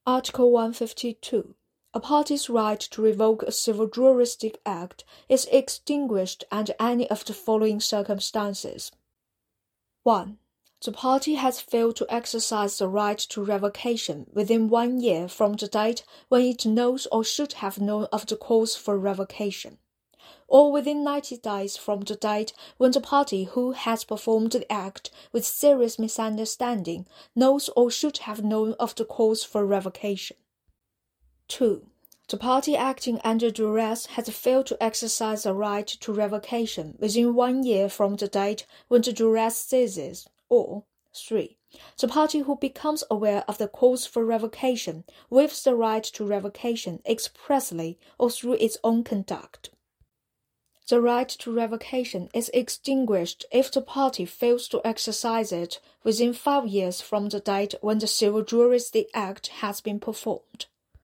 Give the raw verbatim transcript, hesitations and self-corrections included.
Article one fifty-two. A party's right to revoke a civil jurisdiction act is extinguished under any of the following circumstances. one. The party has failed to exercise the right to revocation within one year from the date when it knows or should have known of the cause for revocation, or within ninety days from the date when the party who has performed the act with serious misunderstanding knows or should have known of the cause for revocation. two. The party acting under duress has failed to exercise the right to revocation within one year from the date when the duress ceases, or three. The party who becomes aware of the cause for revocation waives the right to revocation expressly or through its own conduct. The right to revocation is extinguished if the party fails to exercise it within five years from the date when the Civil Jurisdiction Act has been performed.